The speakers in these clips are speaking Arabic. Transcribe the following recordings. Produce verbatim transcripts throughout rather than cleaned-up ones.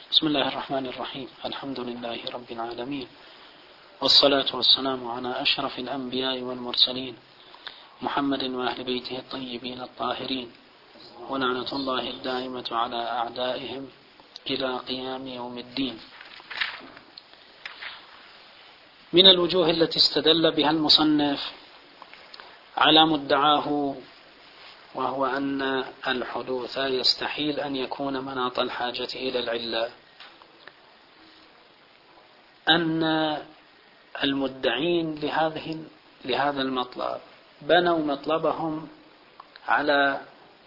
بسم الله الرحمن الرحيم. الحمد لله رب العالمين، والصلاة والسلام على أشرف الأنبياء والمرسلين محمد وأهل بيته الطيبين الطاهرين، ولعنة الله الدائمة على أعدائهم إلى قيام يوم الدين. من الوجوه التي استدل بها المصنف على مدعاه، وهو أن الحدوث يستحيل أن يكون مناط الحاجة إلى العلة، أن المدعين لهذه لهذا المطلب بنوا مطلبهم على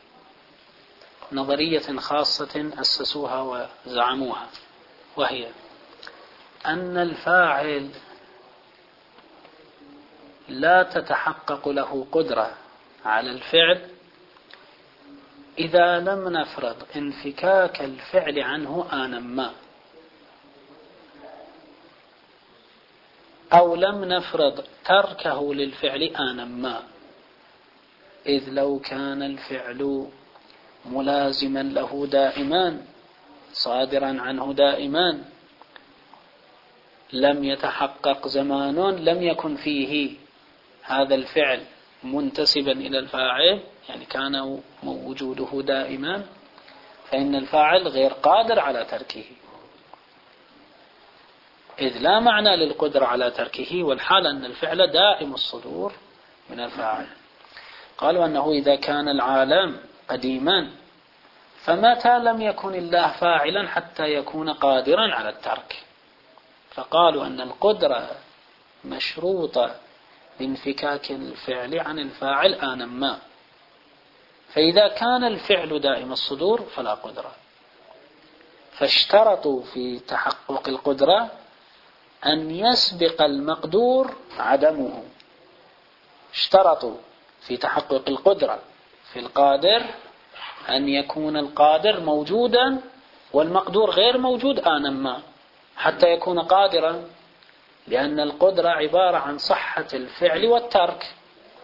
نظرية خاصة أسسوها وزعموها، وهي أن الفاعل لا تتحقق له قدرة على الفعل إذا لم نفرض انفكاك الفعل عنه آنا ما، أو لم نفرض تركه للفعل آنا ما. إذ لو كان الفعل ملازما له دائما صادرا عنه دائما لم يتحقق زمان لم يكن فيه هذا الفعل منتسبا إلى الفاعل، يعني كان وجوده دائما، فإن الفاعل غير قادر على تركه، إذ لا معنى للقدرة على تركه، والحال أن الفعل دائم الصدور من الفاعل. قالوا أنه إذا كان العالم قديما فمتى لم يكن الله فاعلا حتى يكون قادرا على الترك، فقالوا أن القدرة مشروطة بانفكاك الفعل عن الفاعل آنا ما، فإذا كان الفعل دائم الصدور فلا قدرة. فاشترطوا في تحقق القدرة أن يسبق المقدور عدمه، اشترطوا في تحقق القدرة في القادر أن يكون القادر موجودا والمقدور غير موجود آنا ما حتى يكون قادرا، لأن القدرة عبارة عن صحة الفعل والترك.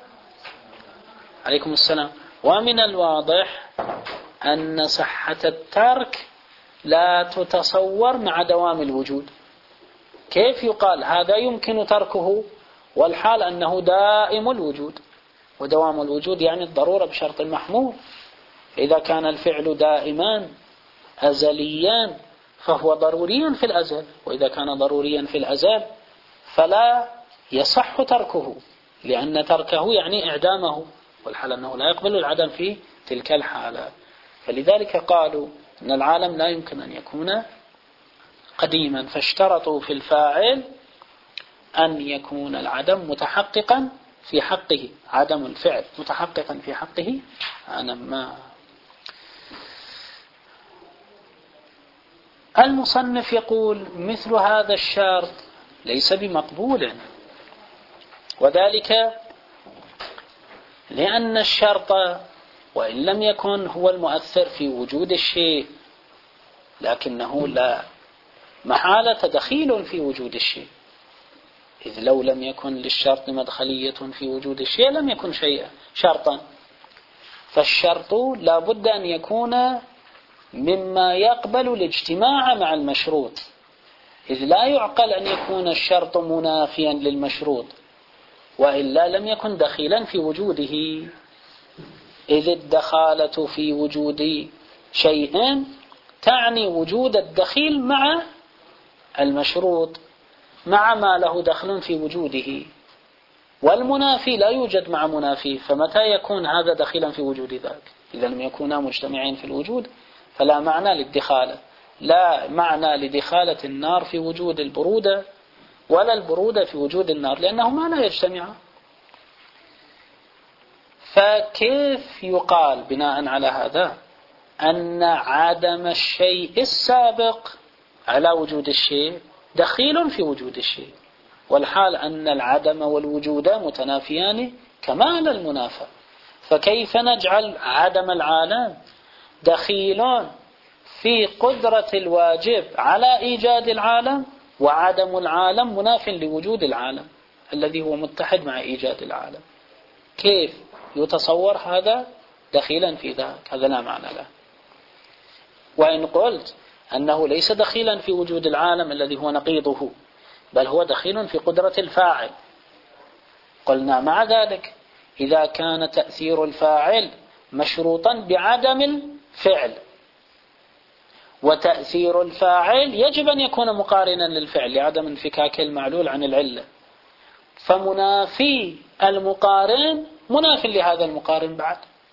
عليكم السلام. ومن الواضح أن صحة الترك لا تتصور مع دوام الوجود. كيف يقال هذا يمكن تركه والحال أنه دائم الوجود؟ ودوام الوجود يعني الضرورة بشرط المحمول، إذا كان الفعل دائما أزليا فهو ضروريا في الأزل، وإذا كان ضروريا في الأزل فلا يصح تركه، لأن تركه يعني إعدامه، والحال أنه لا يقبل العدم في تلك الحالة. فلذلك قالوا أن العالم لا يمكن أن يكون قديما، فاشترطوا في الفاعل أن يكون العدم متحققا في حقه، عدم الفعل متحققا في حقه أنا ما. المصنف يقول مثل هذا الشرط ليس بمقبول، وذلك لأن الشرط وإن لم يكن هو المؤثر في وجود الشيء لكنه لا محالة دخيل في وجود الشيء، إذ لو لم يكن للشرط مدخلية في وجود الشيء لم يكن شيئا شرطا. فالشرط لا بد أن يكون مما يقبل الاجتماع مع المشروط، إذ لا يعقل أن يكون الشرط منافيا للمشروط، وإلا لم يكن دخيلا في وجوده، إذ الدخالة في وجود شيء تعني وجود الدخيل مع المشروط مع ما له دخل في وجوده، والمنافي لا يوجد مع منافي، فمتى يكون هذا دخيلا في وجود ذاك؟ إذا لم يكونا مجتمعين في الوجود فلا معنى للدخالة، لا معنى لدخالة النار في وجود البرودة ولا البرودة في وجود النار، لأنهما لا يجتمعان. فكيف يقال بناء على هذا أن عدم الشيء السابق على وجود الشيء دخيل في وجود الشيء، والحال أن العدم والوجود متنافيان كمال المنافى؟ فكيف نجعل عدم العالم دخيل في قدرة الواجب على إيجاد العالم، وعدم العالم مناف لوجود العالم الذي هو متحد مع إيجاد العالم؟ كيف يتصور هذا دخيلا في ذاك؟ هذا لا معنى له. وإن قلت أنه ليس دخيلا في وجود العالم الذي هو نقيضه، بل هو دخيل في قدرة الفاعل. قلنا مع ذلك إذا كان تأثير الفاعل مشروطا بعدم الفعل، وتأثير الفاعل يجب أن يكون مقارنا للفعل لعدم انفكاك المعلول عن العلة، فمنافي المقارن مناف لهذا المقارن بعد.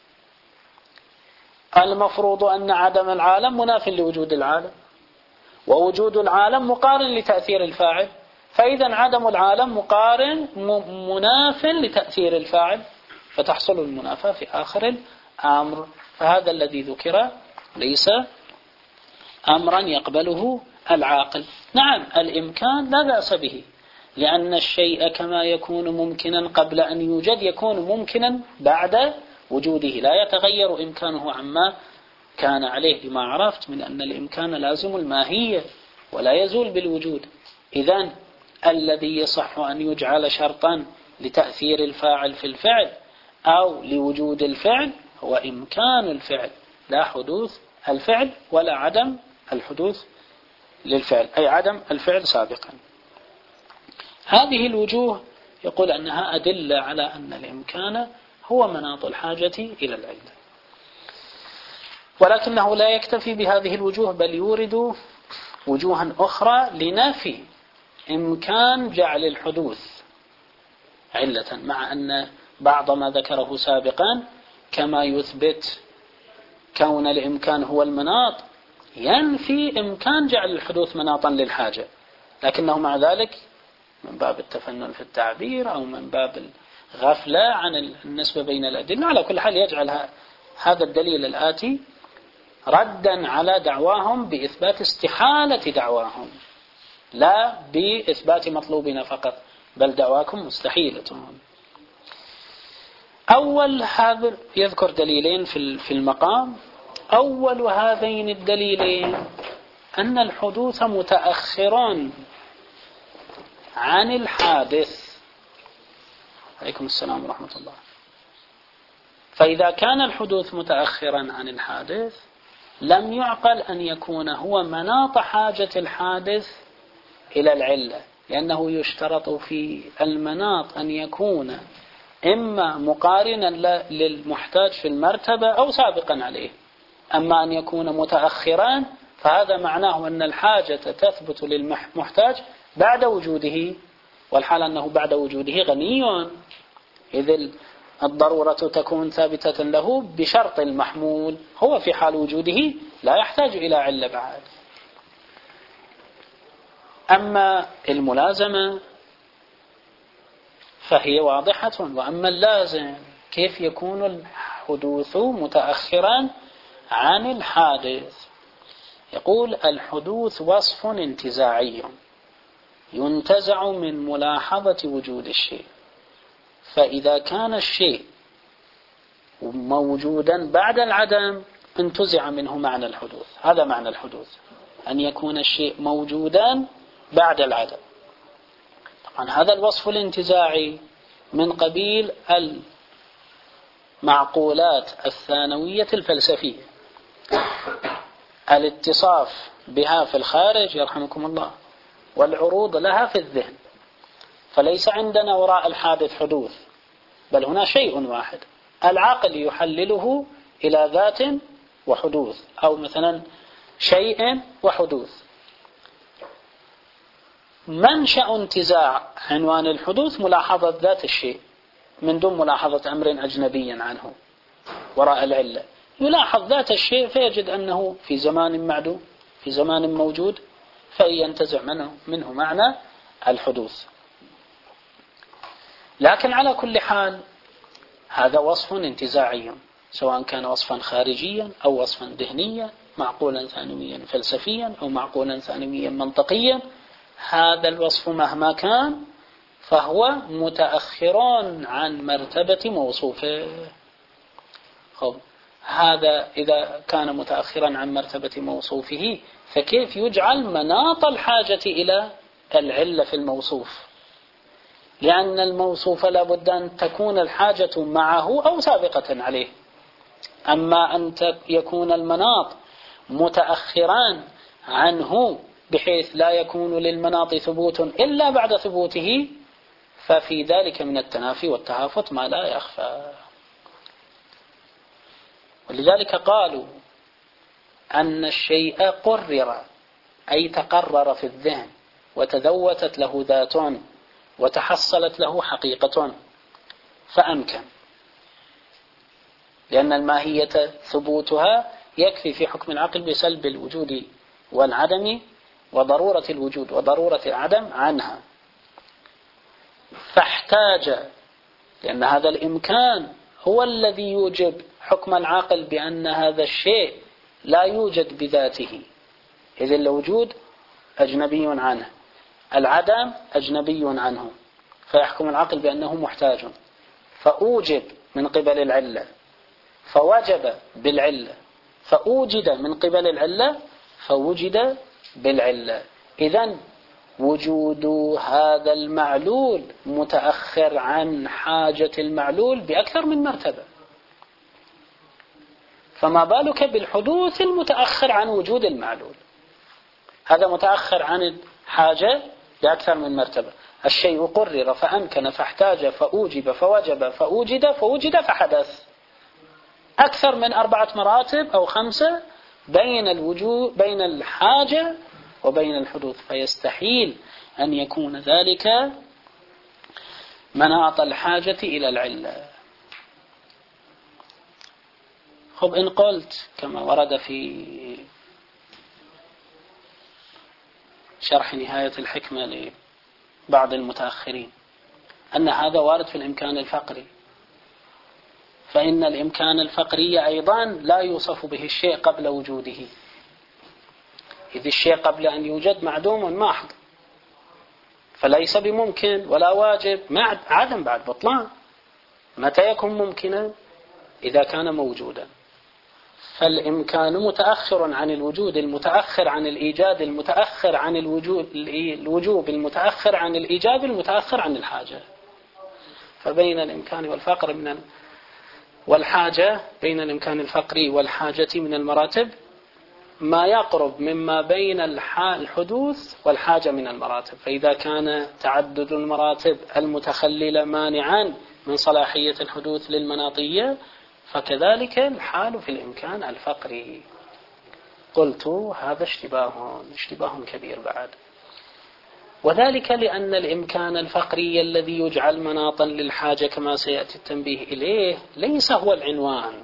المفروض أن عدم العالم مناف لوجود العالم، ووجود العالم مقارن لتأثير الفاعل، فإذا عدم العالم مقارن مناف لتأثير الفاعل، فتحصل المنافاة في آخر الأمر. فهذا الذي ذكر ليس أمرا يقبله العاقل. نعم الإمكان لا بأس به، لأن الشيء كما يكون ممكنا قبل أن يوجد يكون ممكنا بعد وجوده، لا يتغير إمكانه عما كان عليه، لما عرفت من أن الإمكان لازم الماهية ولا يزول بالوجود. إذن الذي يصح أن يجعل شرطا لتأثير الفاعل في الفعل أو لوجود الفعل هو إمكان الفعل، لا حدوث الفعل ولا عدم الحدوث للفعل، أي عدم الفعل سابقا. هذه الوجوه يقول أنها أدلة على أن الإمكان هو مناط الحاجة إلى العلة، ولكنه لا يكتفي بهذه الوجوه، بل يورد وجوها أخرى لنفي إمكان جعل الحدوث علة، مع أن بعض ما ذكره سابقا كما يثبت كون الإمكان هو المناط ينفي إمكان جعل الحدوث مناطا للحاجة، لكنه مع ذلك من باب التفنن في التعبير أو من باب الغفلة عن النسبة بين الأدلة، على كل حال يجعل هذا الدليل الآتي ردا على دعواهم بإثبات استحالة دعواهم، لا بإثبات مطلوبنا فقط، بل دعواكم مستحيلة. أول هذا يذكر دليلين في المقام. أول هذين الدليلين أن الحدوث متأخر عن الحادث. عليكم السلام ورحمة الله. فإذا كان الحدوث متأخرا عن الحادث لم يعقل أن يكون هو مناط حاجة الحادث إلى العلة، لأنه يشترط في المناط أن يكون إما مقارنا للمحتاج في المرتبة أو سابقا عليه. أما أن يكون متأخرا فهذا معناه أن الحاجة تثبت للمحتاج بعد وجوده، والحال أنه بعد وجوده غني، إذ الضرورة تكون ثابتة له بشرط المحمول، هو في حال وجوده لا يحتاج إلى علة بعد. أما الملازمة فهي واضحة، وأما اللازم كيف يكون الحدوث متأخرا عن الحادث؟ يقول الحدوث وصف انتزاعي ينتزع من ملاحظة وجود الشيء، فإذا كان الشيء موجودا بعد العدم انتزع منه معنى الحدوث. هذا معنى الحدوث، أن يكون الشيء موجودا بعد العدم. طبعا هذا الوصف الانتزاعي من قبيل المعقولات الثانوية الفلسفية، الاتصاف بها في الخارج يرحمكم الله، والعروض لها في الذهن. فليس عندنا وراء الحادث حدوث، بل هنا شيء واحد، العقل يحلله إلى ذات وحدوث، أو مثلا شيء وحدوث. منشأ انتزاع عنوان الحدوث ملاحظة ذات الشيء من دون ملاحظة أمر أجنبي عنه وراء العلة. يلاحظ ذات الشيء فيجد أنه في زمان معدوم، في زمان موجود، فينتزع منه, منه معنى الحدوث. لكن على كل حال هذا وصف انتزاعي، سواء كان وصفا خارجيا أو وصفا ذهنيا، معقولا ثانويا فلسفيا أو معقولا ثانويا منطقيا. هذا الوصف مهما كان فهو متأخر عن مرتبة موصوفه. خب هذا إذا كان متأخرا عن مرتبة موصوفه فكيف يجعل مناط الحاجة إلى العلة في الموصوف؟ لأن الموصوف لابد أن تكون الحاجة معه أو سابقة عليه. أما أن يكون المناط متأخران عنه بحيث لا يكون للمناط ثبوت إلا بعد ثبوته، ففي ذلك من التنافي والتهافت ما لا يخفى. ولذلك قالوا أن الشيء قرر، أي تقرر في الذهن وتذوتت له ذات وتحصلت له حقيقة فأمكن، لأن الماهية ثبوتها يكفي في حكم العقل بسلب الوجود والعدم وضرورة الوجود وضرورة العدم عنها. فاحتاج، لأن هذا الإمكان هو الذي يوجب حكم العقل بأن هذا الشيء لا يوجد بذاته، إذ الوجود أجنبي عنه، العدم أجنبي عنه، فيحكم العقل بأنه محتاج، فأوجب من قبل العلة، فوجب بالعلة، فأوجد من قبل العلة، فوجد بالعلة. إذن وجود هذا المعلول متأخر عن حاجة المعلول بأكثر من مرتبة، فما بالك بالحدوث المتأخر عن وجود المعلول؟ هذا متأخر عن الحاجة بأكثر من مرتبة. الشيء قرر فأمكن فاحتاج فأوجب فوجب فأوجد فوجد فحدث، أكثر من أربعة مراتب أو خمسة بين الوجود بين الحاجة وبين الحدوث، فيستحيل أن يكون ذلك مناط الحاجة إلى العلة. خب إن قلت كما ورد في شرح نهاية الحكمة لبعض المتأخرين أن هذا وارد في الإمكان الفقري، فإن الإمكان الفقري أيضا لا يوصف به الشيء قبل وجوده، إذ الشيء قبل أن يوجد معدوم محض، فليس بممكن ولا واجب، مع عدم بعد بطلان. متى يكون ممكنا؟ إذا كان موجودا. فالإمكان متأخر عن الوجود المتأخر عن الإيجاد المتأخر عن الوجود الوجوب المتأخر عن الإيجاب المتأخر عن الحاجة. فبين الإمكان والفقر من والحاجة، بين الإمكان الفقري والحاجة من المراتب ما يقرب مما بين الحدوث والحاجة من المراتب. فإذا كان تعدد المراتب المتخللة مانعا من صلاحية الحدوث للمناطية، فكذلك الحال في الإمكان الفقري. قلت هذا اشتباه اشتباه كبير بعد، وذلك لأن الإمكان الفقري الذي يجعل مناطا للحاجة كما سيأتي التنبيه إليه ليس هو العنوان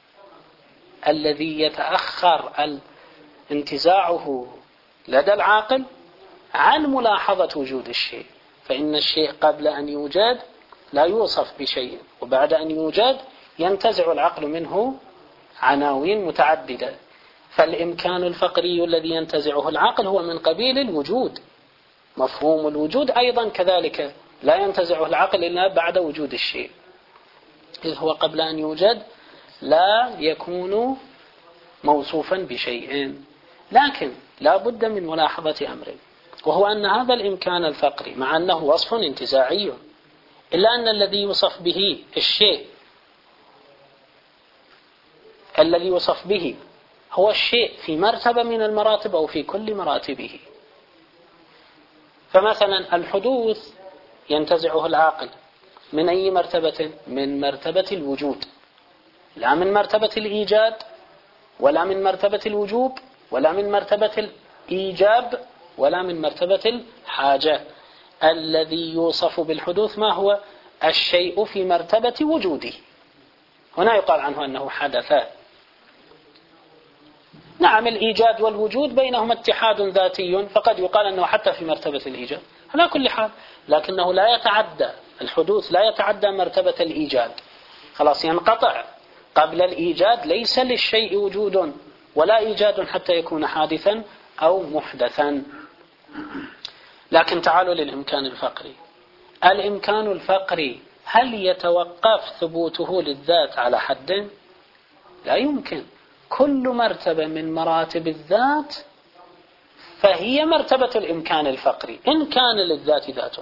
الذي يتأخر انتزاعه لدى العاقل عن ملاحظة وجود الشيء. فإن الشيء قبل أن يوجد لا يوصف بشيء، وبعد أن يوجد ينتزع العقل منه عناوين متعددة. فالإمكان الفقري الذي ينتزعه العقل هو من قبيل الوجود، مفهوم الوجود أيضا كذلك لا ينتزعه العقل إلا بعد وجود الشيء، إذ هو قبل أن يوجد لا يكون موصوفا بشيء. لكن لا بد من ملاحظة أمر، وهو أن هذا الإمكان الفقري مع أنه وصف انتزاعي، إلا أن الذي يوصف به الشيء الذي يوصف به هو الشيء في مرتبة من المراتب أو في كل مراتبه. فمثلا الحدوث ينتزعه العاقل من أي مرتبة؟ من مرتبة الوجود، لا من مرتبة الإيجاد ولا من مرتبة الوجوب ولا من مرتبة الإيجاب ولا من مرتبة الحاجة. الذي يوصف بالحدوث ما هو؟ الشيء في مرتبة وجوده. هنا يقال عنه أنه حدث. نعم الإيجاد والوجود بينهما اتحاد ذاتي، فقد يقال أنه حتى في مرتبة الإيجاد على كل حال، لكنه لا يتعدى الحدوث لا يتعدى مرتبة الإيجاد، خلاص ينقطع. قبل الإيجاد ليس للشيء وجود ولا إيجاد حتى يكون حادثا أو محدثا. لكن تعالوا للإمكان الفقري. الإمكان الفقري هل يتوقف ثبوته للذات على حد؟ لا يمكن. كل مرتبة من مراتب الذات فهي مرتبة الإمكان الفقري إن كان للذات ذات.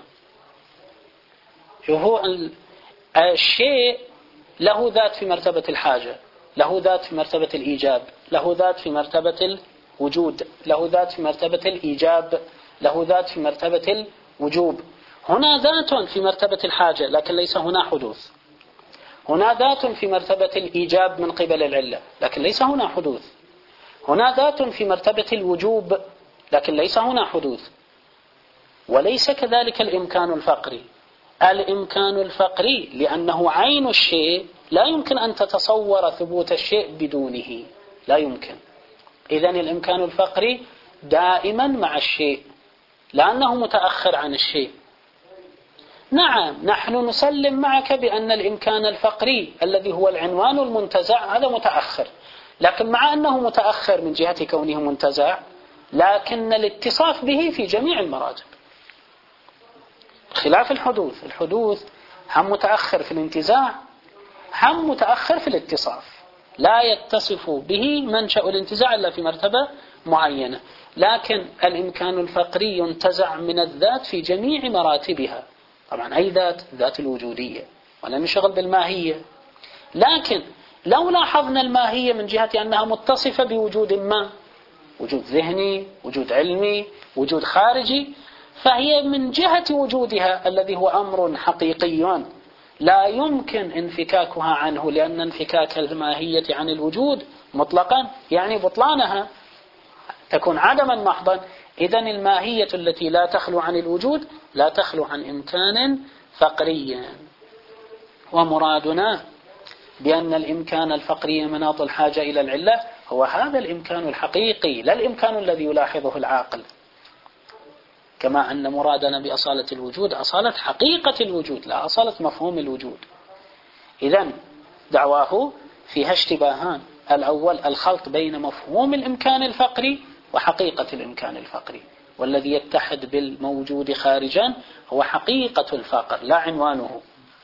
هو الشيء له ذات في مرتبة الحاجة، له ذات في مرتبة الإيجاب، له ذات في مرتبة وجود، له ذات في مرتبة الإيجاب، له ذات في مرتبة الوجوب. هنا ذات في مرتبة الحاجة لكن ليس هنا حدوث. هنا ذات في مرتبة الإيجاب من قبل العلة لكن ليس هنا حدوث. هنا ذات في مرتبة الوجوب لكن ليس هنا حدوث. وليس كذلك الإمكان الفقري. الإمكان الفقري لأنه عين الشيء لا يمكن أن تتصور ثبوت الشيء بدونه، لا يمكن. إذن الإمكان الفقري دائما مع الشيء لأنه متأخر عن الشيء. نعم نحن نسلم معك بأن الإمكان الفقري الذي هو العنوان المنتزع هذا متأخر، لكن مع أنه متأخر من جهة كونه منتزع لكن الاتصاف به في جميع المراتب، خلاف الحدوث. الحدوث هم متأخر في الانتزاع هم متأخر في الاتصاف، لا يتصف به منشأ الانتزاع إلا في مرتبة معينة. لكن الإمكان الفقري ينتزع من الذات في جميع مراتبها. طبعا أي ذات؟ ذات الوجودية، ولا نشغل بالماهية. لكن لو لاحظنا الماهية من جهة أنها متصفة بوجود ما، وجود ذهني، وجود علمي، وجود خارجي، فهي من جهة وجودها الذي هو أمر حقيقي لا يمكن انفكاكها عنه، لأن انفكاك الماهية عن الوجود مطلقا يعني بطلانها، تكون عدما محضا. إذن الماهية التي لا تخلو عن الوجود لا تخلو عن إمكان فقري. ومرادنا بأن الإمكان الفقري مناط الحاجة إلى العلة هو هذا الإمكان الحقيقي، لا الإمكان الذي يلاحظه العاقل. كما أن مرادنا بأصالة الوجود أصالة حقيقة الوجود لا أصالة مفهوم الوجود. إذن دعواه فيها اشتباهان: الأول الخلط بين مفهوم الإمكان الفقري وحقيقة الإمكان الفقري، والذي يتحد بالموجود خارجا هو حقيقة الفقر لا عنوانه.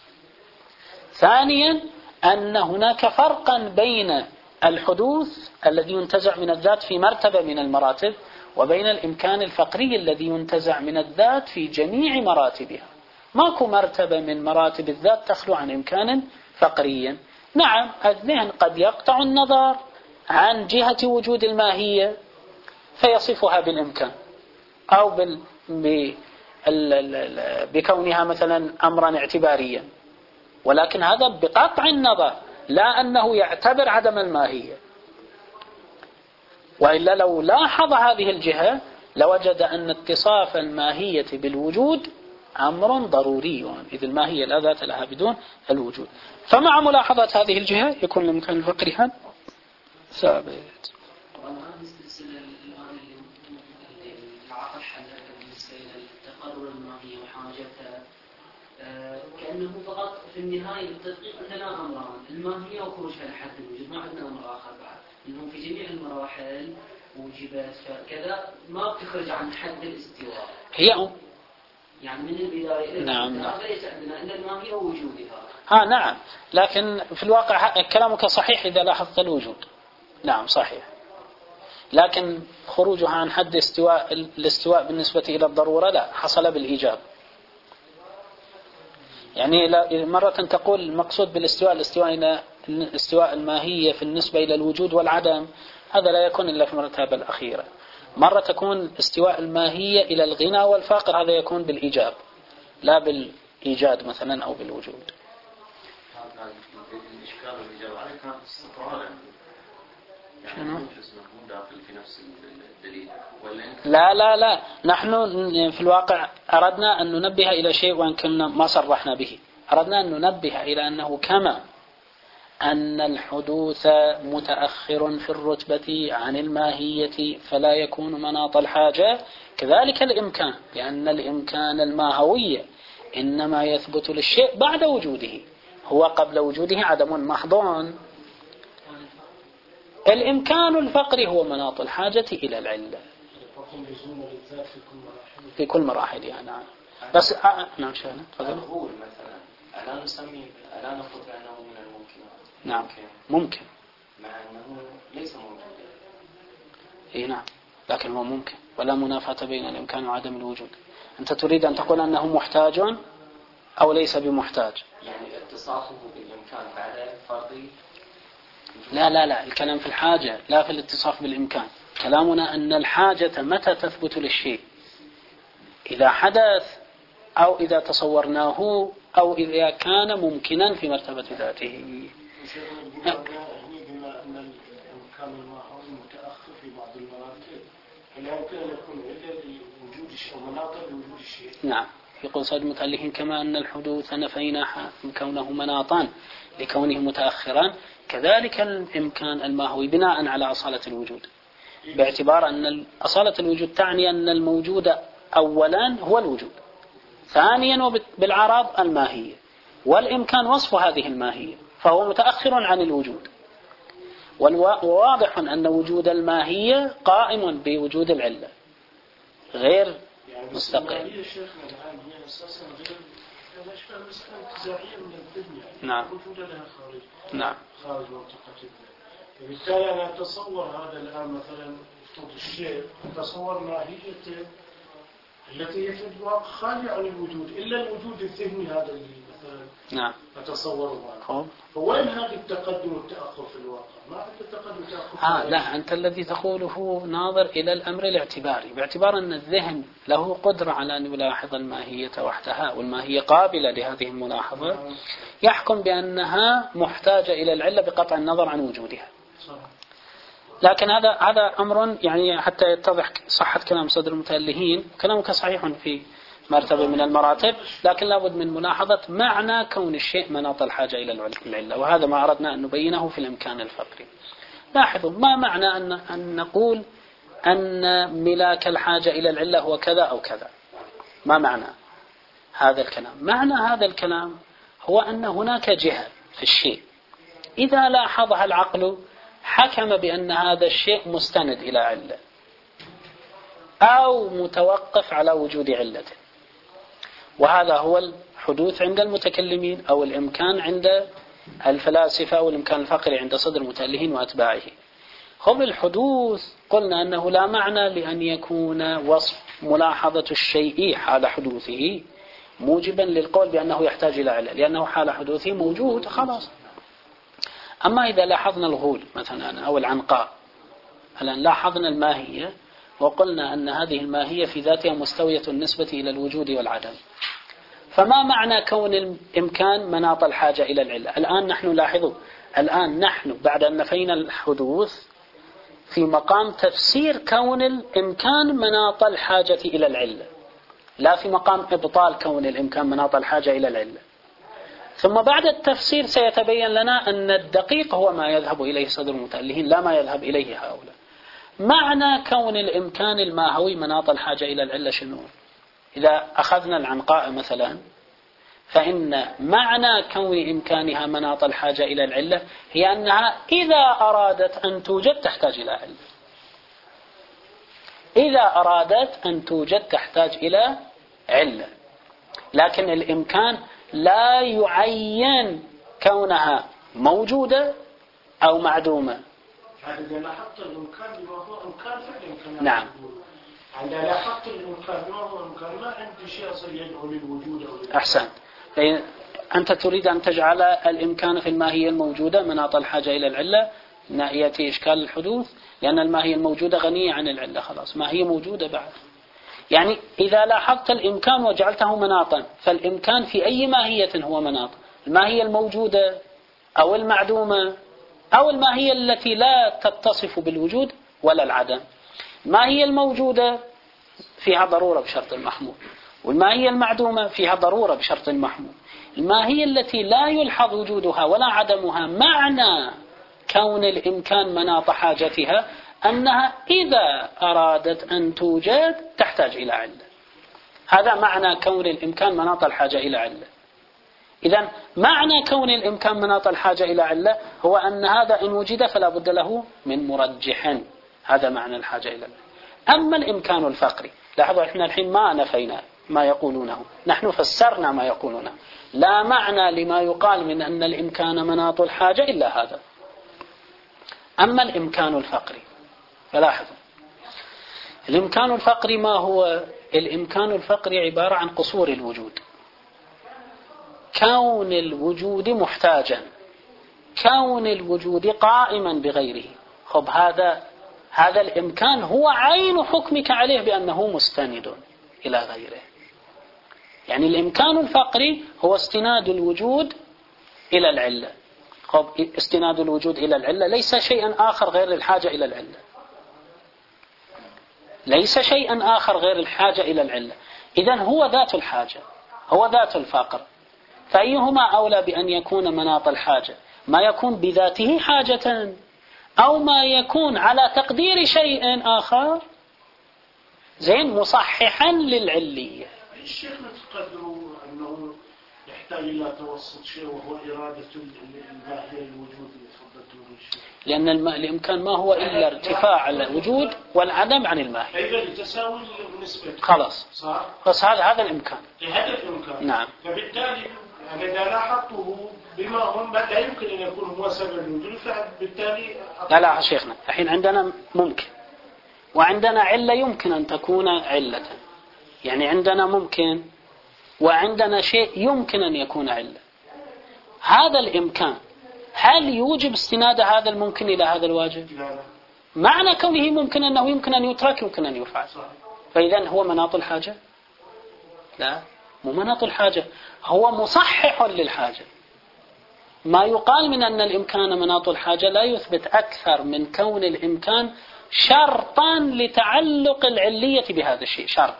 ثانيا أن هناك فرقا بين الحدوث الذي ينتزع من الذات في مرتبة من المراتب وبين الإمكان الفقري الذي ينتزع من الذات في جميع مراتبها. ماكو مرتبة من مراتب الذات تخلو عن إمكان فقري. نعم الذهن قد يقطع النظر عن جهة وجود الماهية فيصفها بالإمكان أو بال... ب... بكونها مثلا أمرا اعتباريا، ولكن هذا بقطع النظر لا أنه يعتبر عدم الماهية. وإلا لو لاحظ هذه الجهة لوجد أن اتصاف الماهية بالوجود أمر ضروري، إذ الماهية لا ذات لها بدون الوجود. فمع ملاحظة هذه الجهة يكون الإمكان الفقري ثابت. كأنه فقط في النهاية التدقيق عندنا أمران: الماهية وخروجها لحد الوجود، ما عندنا أمر آخر بعد، إنه في جميع المراحل وجبت كذا ما بتخرج عن حد الاستواء. هي يعني من البداية نعم نعم ليس عندنا إلا الماهية ووجودها. ها نعم، لكن في الواقع كلامك صحيح إذا لاحظت الوجود. نعم صحيح، لكن خروجها عن حد استواء الاستواء بالنسبة إلى الضرورة لا، حصل بالإيجاب. يعني مرة تقول المقصود بالاستواء الاستواء إلى استواء الماهية في النسبة إلى الوجود والعدم، هذا لا يكون إلا في المرتبة الأخيرة. مرة تكون استواء الماهية إلى الغنى والفقر، هذا يكون بالإيجاب لا بالإيجاد مثلا أو بالوجود. الإشكال والإجابة عليه كان استطراد يعني مو داخل في نفس الدليل ولا؟ لا لا لا، نحن في الواقع أردنا أن ننبه إلى شيء وأن كنا ما صرحنا به. أردنا أن ننبه إلى أنه كما أن الحدوث متأخر في الرتبة عن الماهية فلا يكون مناط الحاجة، كذلك الإمكان، لأن الإمكان الماهوي إنما يثبت للشيء بعد وجوده، هو قبل وجوده عدم محض. الإمكان الفقري هو مناط الحاجة إلى العلة في كل مراحل. يعني بس آه نعم شاهد الظهور مثلا ألا نسمي ألا نقول بأنه من الممكن؟ نعم ممكن مع أنه ليس موجودا. إيه نعم، لكن هو ممكن، ولا منافاة بين الإمكان وعدم الوجود. أنت تريد أن تقول أنه محتاج أو ليس بمحتاج؟ يعني اتصافه بالإمكان بعد فرض. لا لا لا، الكلام في الحاجة لا في الاتصاف بالإمكان. كلامنا أن الحاجة متى تثبت للشيء؟ إذا حدث أو إذا تصورناه أو إذا كان ممكنا في مرتبة ذاته. الإمكان الماهوي متأخر في بعض المراتب، فلا يمكن أن يكون إلا لوجود الشيء ومناطا لوجود الشيء. نعم، يقول صيد المتألهين كما أن الحدوث نفينا كونه مناطا لكونه متأخرا، كذلك الإمكان الماهوي بناء على أصالة الوجود، باعتبار أن أصالة الوجود تعني أن الموجود أولا هو الوجود، ثانيا بالعرض الماهية، والإمكان وصف هذه الماهية، فهو متأخر عن الوجود. وواضح أن وجود الماهية قائم بوجود العلة غير مستقل. نعم نعم خارج منطقة الذهن. فبالتالي أنا أتصور هذا الآن مثلا افترض الشيء، أتصور ماهيته التي هي في الواقع خالية عن الوجود إلا الوجود الذهني هذا اللي مثلا نعم أتصوره. خب. فوين هذا التقدم والتأخر في الواقع؟ ما عندك التقدم والتأخر. آه لا، أنت الذي تقوله ناظر إلى الأمر الاعتباري، باعتبار أن الذهن له قدرة على أن يلاحظ الماهية وحدها، والماهية قابلة لهذه الملاحظة، يحكم بأنها محتاجة إلى العلة بقطع النظر عن وجودها. لكن هذا هذا أمر يعني حتى يتضح صحة كلام صدر المتألهين، كلامك صحيح في مرتبة من المراتب، لكن لابد من ملاحظة معنى كون الشيء مناط الحاجة إلى العلة، وهذا ما أردنا أن نبينه في الإمكان الفقري. لاحظوا ما معنى أن, أن نقول أن ملاك الحاجة إلى العلة هو كذا أو كذا. ما معنى هذا الكلام؟ معنى هذا الكلام هو أن هناك جهة في الشيء إذا لاحظها العقل حكم بأن هذا الشيء مستند إلى علة أو متوقف على وجود علة، وهذا هو الحدوث عند المتكلمين أو الإمكان عند الفلاسفة أو الإمكان الفقري عند صدر المتألهين وأتباعه. هم الحدوث قلنا أنه لا معنى لأن يكون وصف ملاحظة الشيء حال حدوثه موجبا للقول بأنه يحتاج إلى علة، لأنه حال حدوثه موجود خلاص. أما إذا لاحظنا الغول مثلا أو العنقاء، الآن لاحظنا الماهية وقلنا أن هذه الماهية في ذاتها مستوية النسبة إلى الوجود والعدم، فما معنى كون الإمكان مناط الحاجة إلى العلة؟ الآن نحن لاحظوا، الآن نحن بعد أن نفينا الحدوث في مقام تفسير كون الإمكان مناط الحاجة إلى العلة، لا في مقام إبطال كون الإمكان مناط الحاجة إلى العلة. ثم بعد التفسير سيتبين لنا أن الدقيق هو ما يذهب إليه صدر المتألهين لا ما يذهب إليه هؤلاء. معنى كون الإمكان الماهوي مناط الحاجة إلى العلة شنو؟ إذا أخذنا العنقاء مثلا، فإن معنى كون إمكانها مناط الحاجة إلى العلة هي أنها إذا أرادت أن توجد تحتاج إلى علة، إذا أرادت أن توجد تحتاج إلى علة، لكن الإمكان لا يعين كونها موجودة أو معدومة. إذا لاحظت الإمكان بما هو إمكان فعلا. نعم. عندما لاحظت الإمكان بما هو إمكان ما عندي شيء أصل يدعو للوجود أو للوجود. أحسن. أنت تريد أن تجعل الإمكان في الماهية الموجودة مناط الحاجة إلى العلة، يأتي إشكال الحدوث، لأن الماهية الموجودة غنية عن العلة خلاص، ما هي موجودة بعد. يعني إذا لاحظت الإمكان وجعلته مناطا، فالإمكان في أي ماهية هو مناط؟ الماهية الموجودة أو المعدومة أو الماهية التي لا تتصف بالوجود ولا العدم. الماهية الموجودة فيها ضرورة بشرط المحمول، والماهية المعدومة فيها ضرورة بشرط المحمول. الماهية التي لا يلحظ وجودها ولا عدمها معنى كون الإمكان مناط حاجتها أنها إذا أرادت أن توجد تحتاج إلى علة. هذا معنى كون الإمكان مناط الحاجة إلى علة. إذن معنى كون الإمكان مناط الحاجة إلى علة هو أن هذا إن وجد فلا بد له من مرجح، هذا معنى الحاجة إلى علة. أما الإمكان الفقري، لاحظوا إحنا الحين ما نفينا ما يقولونه، نحن فسرنا ما يقولونه، لا معنى لما يقال من أن الإمكان مناط الحاجة إلا هذا. أما الإمكان الفقري فلاحظوا، الإمكان الفقري ما هو؟ الإمكان الفقري عبارة عن قصور الوجود، كون الوجود محتاجا، كون الوجود قائما بغيره. خب هذا هذا الإمكان هو عين حكمك عليه بأنه مستند إلى غيره. يعني الإمكان الفقري هو استناد الوجود إلى العلة. استناد الوجود إلى العلة ليس شيئا آخر غير الحاجة إلى العلة، ليس شيئا آخر غير الحاجة إلى العلة. إذن هو ذات الحاجة، هو ذات الفقر. فأيهما أولى بأن يكون مناط الحاجة؟ ما يكون بذاته حاجة أو ما يكون على تقدير شيء آخر زين مصححا للعلية. الشيخ نتقدروا أنه يحتاج إلى توسط شيء وهو إرادة الماهية الوجود اللي تفضلتوا به الشيخ، لأن الإمكان ما هو إلا ارتفاع الوجود والعدم عن الماهية. أيضا التساوي بالنسبة خلاص صح؟ بس هذا هذا الإمكان. هذا الإمكان. نعم. فبالتالي أنا إذا لاحظته بما هم لا يمكن أن يكون هو سبب الوجود، فبالتالي لا لا شيخنا الحين عندنا ممكن وعندنا علة يمكن أن تكون علة، يعني عندنا ممكن وعندنا شيء يمكن أن يكون علة. هذا الإمكان هل يوجب استناد هذا الممكن إلى هذا الواجب؟ لا. معنى كونه ممكن أنه يمكن أن يترك يمكن أن يفعل. فإذا هو مناط الحاجة؟ لا، مو مناط الحاجة، هو مصحح للحاجة. ما يقال من أن الإمكان مناط الحاجة لا يثبت أكثر من كون الإمكان شرطا لتعلق العلية بهذا الشيء. شرط.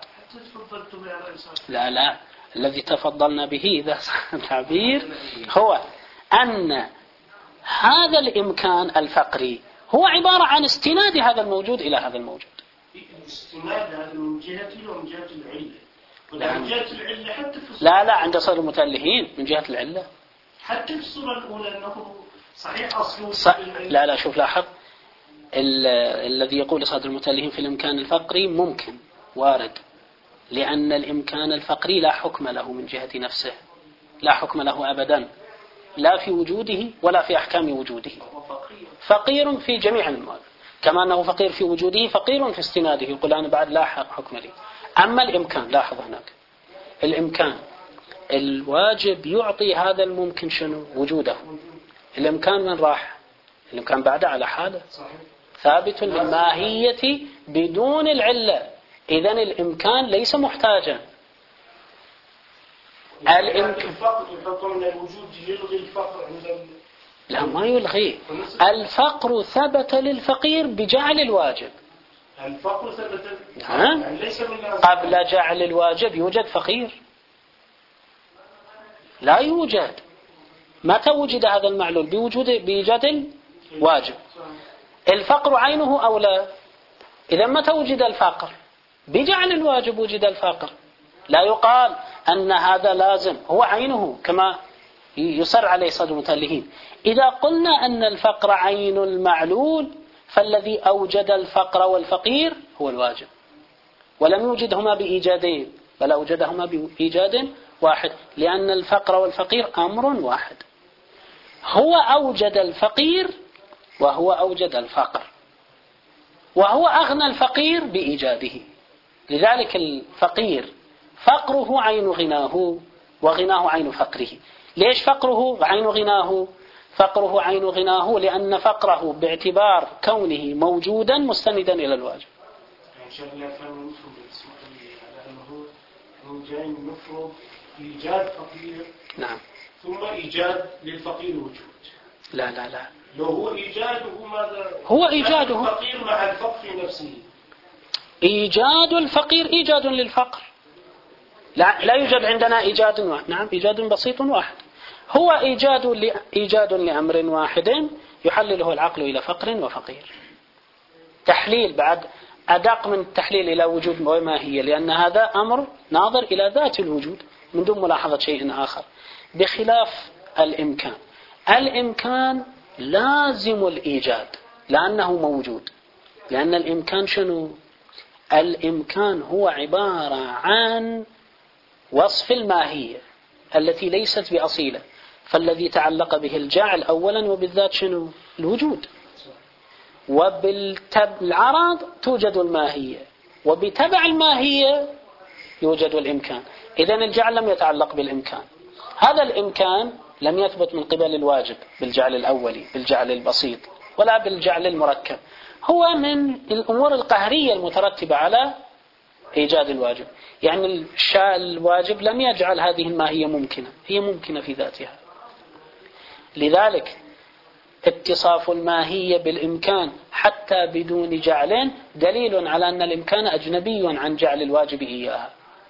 لا لا، الذي تفضلنا به إذا تعبير هو أن هذا الإمكان الفقري هو عبارة عن استناد هذا الموجود إلى هذا الموجود. استناد هذا من جهته ومن جهة العلة. ومن جهة العلة حتى في لا لا عند صدر المتألهين من جهة العلة. حتى في الصورة الأولى أنه صحيح أصله ص... لا لا شوف لاحظ ال... الذي يقول صدر المتألهين في الإمكان الفقري ممكن وارد، لأن الإمكان الفقري لا حكم له من جهة نفسه، لا حكم له أبدا، لا في وجوده ولا في أحكام وجوده. فقير في جميع المواد، كما أنه فقير في وجوده فقير في استناده، يقول أنا بعد لا حكم لي. أما الإمكان لاحظ هناك الإمكان الواجب يعطي هذا الممكن شنو؟ وجوده. الإمكان من راح؟ الإمكان بعده على حاله ثابت للماهية بدون العلة. إذن الإمكان ليس محتاجا. الإمكان الفقر يحكم من الوجود يلغي الفقر عند لا ما يلغي. الفقر ثبت للفقير بجعل الواجب. الفقر ثبت يعني ليس من قبل جعل الواجب يوجد فقير؟ لا يوجد. متى وجد هذا المعلول؟ بوجود بإيجاد الواجب. الفقر عينه أو لا؟ إذا متى وجد الفقر؟ بجعل الواجب وجد الفقر. لا يقال أن هذا لازم، هو عينه كما يصر عليه صدر المتألهين. إذا قلنا أن الفقر عين المعلول فالذي أوجد الفقر والفقير هو الواجب، ولم يوجدهما بإيجادين بل أوجدهما بإيجاد واحد، لأن الفقر والفقير أمر واحد. هو أوجد الفقير وهو أوجد الفقر، وهو أغنى الفقير بإيجاده. لذلك الفقير فقره عين غناه وغناه عين فقره. ليش فقره عين غناه؟ فقره عين غناه لأن فقره باعتبار كونه موجودا مستندا إلى الواجب. نفرض إيجاد فقير نعم ثم إيجاد للفقير وجود. لا لا لا، لو هو إيجاده ماذا؟ هو إيجاده الفقير مع الفقر في نفسه. إيجاد الفقير إيجاد للفقر. لا, لا يوجد عندنا إيجاد واحد. نعم إيجاد بسيط واحد، هو إيجاد ل... إيجاد لأمر واحد يحلله العقل إلى فقر وفقير. تحليل بعد أدق من التحليل إلى وجود وماهية، لأن هذا أمر ناظر إلى ذات الوجود من دون ملاحظة شيء آخر، بخلاف الإمكان. الإمكان لازم الإيجاد لأنه موجود، لأن الإمكان شنو؟ الإمكان هو عبارة عن وصف الماهية التي ليست بأصيلة، فالذي تعلق به الجعل أولا وبالذات شنو؟ الوجود. وبالعرض توجد الماهية، وبتبع الماهية يوجد الإمكان. إذن الجعل لم يتعلق بالإمكان، هذا الإمكان لم يثبت من قبل الواجب بالجعل الأولي بالجعل البسيط، ولا بالجعل المركب، هو من الأمور القهرية المترتبة على إيجاد الواجب. يعني الشاء الواجب لم يجعل هذه الماهية ممكنة، هي ممكنة في ذاتها. لذلك اتصاف الماهية بالإمكان حتى بدون جعل دليل على أن الإمكان أجنبي عن جعل الواجب إياها.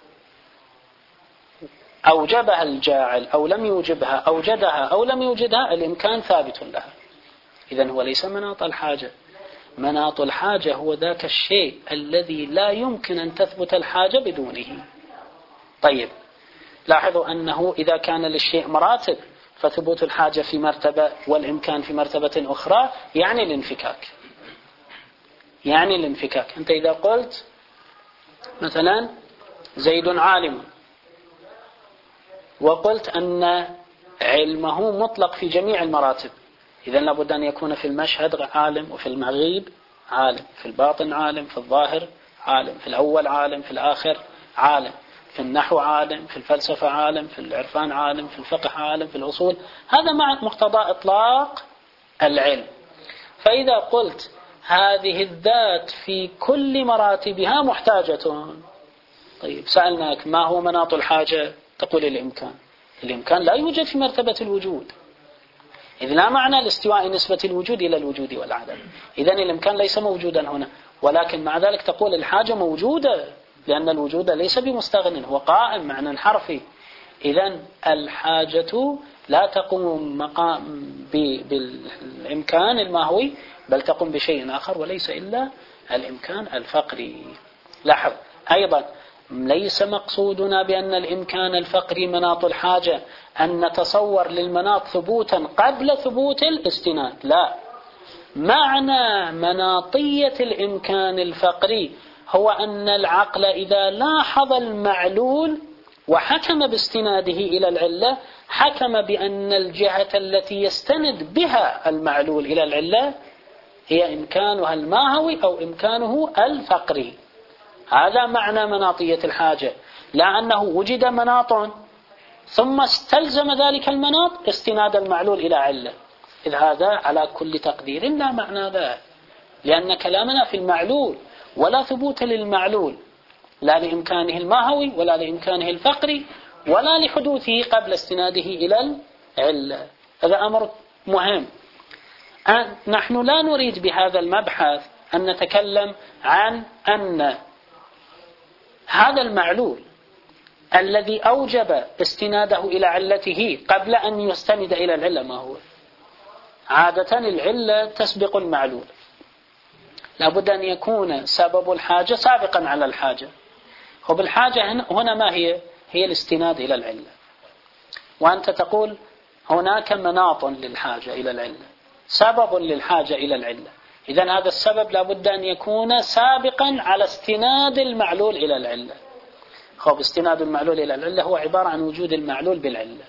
أوجبها الجاعل أو لم يوجبها، أوجدها أو لم يوجدها، الإمكان ثابت لها. إذن هو ليس مناط الحاجة. مناط الحاجة هو ذاك الشيء الذي لا يمكن أن تثبت الحاجة بدونه. طيب، لاحظوا أنه إذا كان للشيء مراتب فثبوت الحاجة في مرتبة والإمكان في مرتبة أخرى يعني الانفكاك. يعني الانفكاك. أنت إذا قلت مثلا زيد عالم، وقلت أن علمه مطلق في جميع المراتب، إذن لابد أن يكون في المشهد عالم، وفي المغيب عالم، في الباطن عالم، في الظاهر عالم، في الأول عالم، في الآخر عالم، في النحو عالم، في الفلسفة عالم، في العرفان عالم، في الفقه عالم، في الأصول. هذا مع مقتضى إطلاق العلم. فإذا قلت هذه الذات في كل مراتبها محتاجة، طيب سألناك ما هو مناط الحاجة؟ تقول الإمكان. الإمكان لا يوجد في مرتبة الوجود، إذ لا معنى لاستواء نسبة الوجود إلى الوجود والعدم. إذن الإمكان ليس موجودا هنا، ولكن مع ذلك تقول الحاجة موجودة، لأن الوجود ليس بمستغن، هو قائم معنى حرفي. إذن الحاجة لا تقوم مقام بالإمكان الماهوي، بل تقوم بشيء آخر وليس إلا الإمكان الفقري. لاحظ أيضا ليس مقصودنا بأن الإمكان الفقري مناط الحاجة أن نتصور للمناط ثبوتا قبل ثبوت الاستناد، لا. معنى مناطية الإمكان الفقري هو أن العقل إذا لاحظ المعلول وحكم باستناده إلى العلة، حكم بأن الجهة التي يستند بها المعلول إلى العلة هي إمكانها الماهوي أو إمكانه الفقري. هذا معنى مناطية الحاجة، لا أنه وجد مناط ثم استلزم ذلك المناط استناد المعلول إلى علة، إذ هذا على كل تقدير لا معنى ذا، لأن كلامنا في المعلول ولا ثبوت للمعلول، لا لإمكانه الماهوي ولا لإمكانه الفقري ولا لحدوثه قبل استناده إلى العلة. هذا أمر مهم. نحن لا نريد بهذا المبحث أن نتكلم عن أن هذا المعلول الذي أوجب استناده إلى علته قبل أن يستند إلى العلة ما هو. عادة العلة تسبق المعلول، لابد أن يكون سبب الحاجة سابقا على الحاجة. وبالحاجة هنا ما هي؟ هي الاستناد إلى العلة. وأنت تقول هناك مناط للحاجة إلى العلة، سبب للحاجة إلى العلة، إذن هذا السبب لابد أن يكون سابقا على استناد المعلول إلى العلة. خب استناد المعلول إلى العلة هو عبارة عن وجود المعلول بالعلة.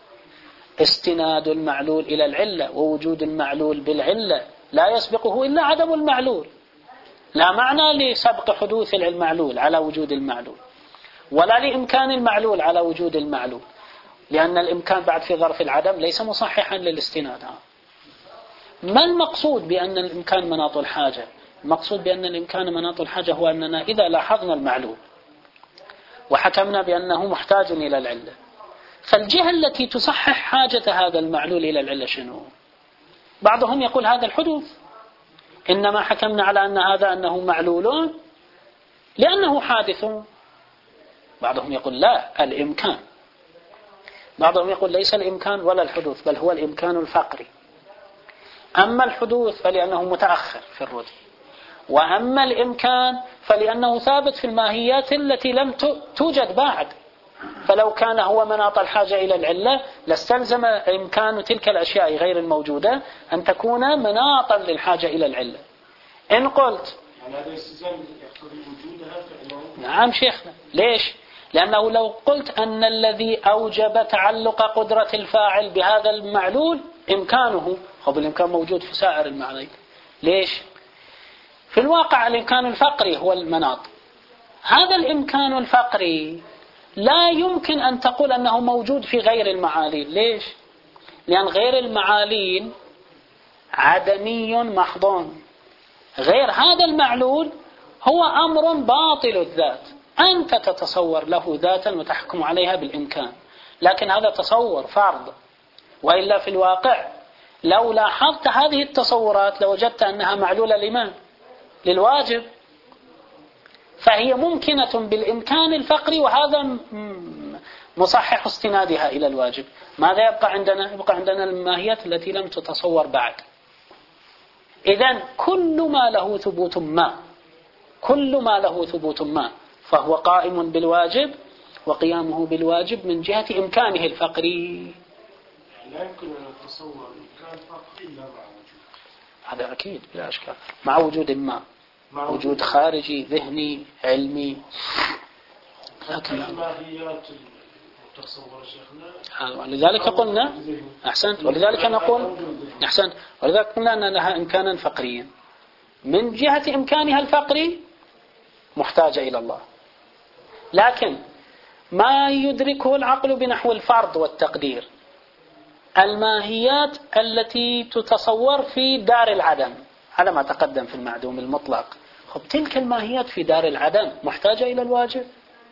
استناد المعلول إلى العلة ووجود المعلول بالعلة لا يسبقه إلا عدم المعلول. لا معنى لسبق حدوث المعلول على وجود المعلول، ولا لإمكان المعلول على وجود المعلول، لأن الإمكان بعد في ظرف العدم ليس مصححا للاستناد. ما المقصود بأن الإمكان مناط الحاجة؟ المقصود بأن الإمكان مناط الحاجة هو أننا إذا لاحظنا المعلول وحكمنا بأنه محتاج إلى العلة، فالجهة التي تصحح حاجة هذا المعلول إلى العلة شنو؟ بعضهم يقول هذا الحدوث، إنما حكمنا على أن هذا أنه معلول لأنه حادث. بعضهم يقول لا، الإمكان. بعضهم يقول ليس الإمكان ولا الحدوث، بل هو الإمكان الفقري. أما الحدوث فلأنه متأخر في الرد، وأما الإمكان فلأنه ثابت في الماهيات التي لم توجد بعد. فلو كان هو مناط الحاجة إلى العلة لاستلزم إمكان تلك الأشياء غير الموجودة أن تكون مناطا للحاجة إلى العلة. إن قلت يعني هذا استلزام يقتضي وجودها فعلا. نعم شيخنا، ليش؟ لأنه لو قلت أن الذي أوجب تعلق قدرة الفاعل بهذا المعلول إمكانه، هو بالإمكان موجود في سائر المعاني. ليش؟ في الواقع الإمكان الفقري هو المناط. هذا الإمكان الفقري لا يمكن أن تقول أنه موجود في غير المعاليل. ليش؟ لأن غير المعاليل عدمي محض. غير هذا المعلول هو أمر باطل الذات، أنت تتصور له ذاتا وتحكم عليها بالإمكان، لكن هذا تصور فرض. وإلا في الواقع لو لاحظت هذه التصورات لوجدت أنها معلولة لمن؟ للواجب، فهي ممكنة بالإمكان الفقري، وهذا مصحح استنادها إلى الواجب. ماذا يبقى عندنا؟ يبقى عندنا الماهيات التي لم تتصور بعد. إذن كل ما له ثبوت ما كل ما له ثبوت ما فهو قائم بالواجب، وقيامه بالواجب من جهة إمكانه الفقري. لا يمكن أن نتصور إمكان فقري إلا مع وجود. هذا أكيد بلا أشكال، مع وجود ما، مع وجود خارجي ذهني علمي. لكن الماهيات المتصورة شيخنا، ولذلك قلنا أحسنت ولذلك نقول أحسنت ولذلك قلنا أن لها إمكانا فقريا، من جهة إمكانها الفقري محتاجة إلى الله، لكن ما يدركه العقل بنحو الفرض والتقدير، الماهيات التي تتصور في دار العدم على ما تقدم في المعدوم المطلق. خب تلك الماهيات في دار العدم محتاجة إلى الواجب؟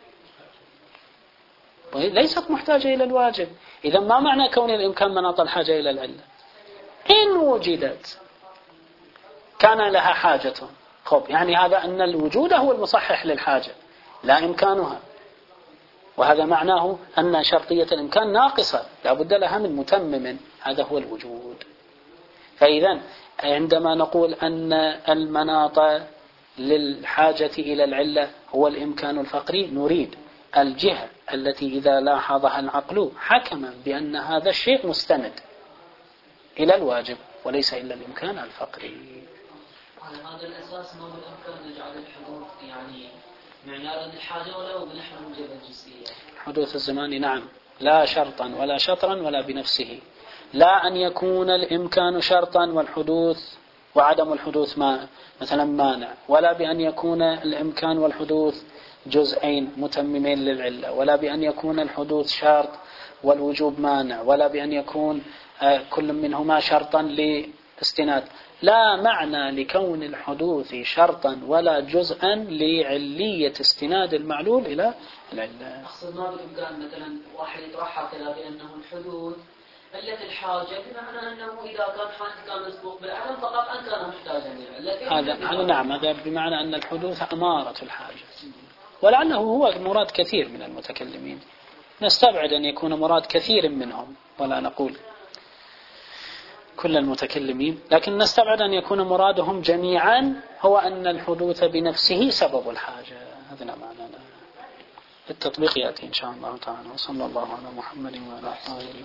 ليست محتاجة إلى الواجب. إذا ما معنى كون الإمكان مناط الحاجة إلى العلة؟ إن وجدت كان لها حاجة. خب يعني هذا أن الوجود هو المصحح للحاجة لا إمكانها، وهذا معناه أن شرطية الإمكان ناقصة لا بد لها من متمم، هذا هو الوجود. فإذا عندما نقول أن المناط للحاجة إلى العلة هو الإمكان الفقري، نريد الجهة التي إذا لاحظها العقل حكم بأن هذا الشيء مستند إلى الواجب وليس إلا الإمكان الفقري. على هذا الأساس ما بالإمكان نجعل الحدوث يعني معيار الحاجة ولا بنحو الموجب الجزئية؟ حدوث الزمان نعم، لا شرطا ولا شطرا ولا بنفسه، لا أن يكون الإمكان شرطا والحدوث وعدم الحدوث ما مثلا مانع، ولا بأن يكون الإمكان والحدوث جزئين متممين للعلة، ولا بأن يكون الحدوث شرط والوجوب مانع، ولا بأن يكون كل منهما شرطا لاستناد. لا معنى لكون الحدوث شرطا ولا جزءا لعلية استناد المعلول إلى العلة. أقصد ما بالإمكان مثلا واحد يطرحها كذا بأنه الحدوث علة الحاجة، بمعنى أنه إذا كان حادث كان مسبوق بالعدم فقط أن كان محتاجا للعلة. هذا هذا نعم، هذا بمعنى أن الحدوث أمارة الحاجة، ولعله هو مراد كثير من المتكلمين. نستبعد أن يكون مراد كثير منهم ولا نقول كل المتكلمين، لكن نستبعد أن يكون مرادهم جميعا هو أن الحدوث بنفسه سبب الحاجة. هذا معنى التطبيق يأتي إن شاء الله تعالى. وصلى الله على محمد وعلى آله.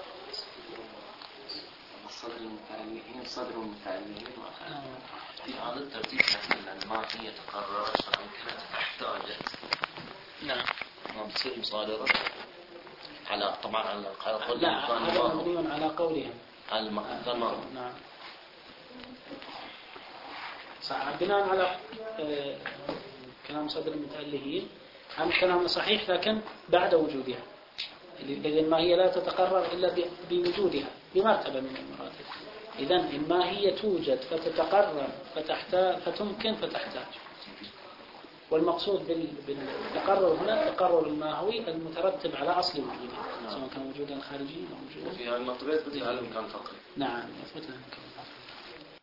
الصدر المتعلمين صدر المتعلمين في هذا الترتيب مثلا ما هي تقرر أشرا كانت احتاجت نعم ما بتصير مصادرة على طبعا على قول لا هذا مبني على قولهم المقدمة. نعم صح، بناء على آه كلام صدر المتألهين هم كلام صحيح لكن بعد وجودها، لأن ما هي لا تتقرر إلا بوجودها بمرتبة من المراتب. إذن ما هي توجد فتتقرر فتحتاج فتمكن فتحتاج، والمقصود بالتقرر هنا التقرر الماهوي المترتب على أصل وجودها سواء كان وجودا خارجيا أو وجودا في هذه المرتبة يثبت لها الإمكان فقري. نعم يثبت لها الإمكان فقري.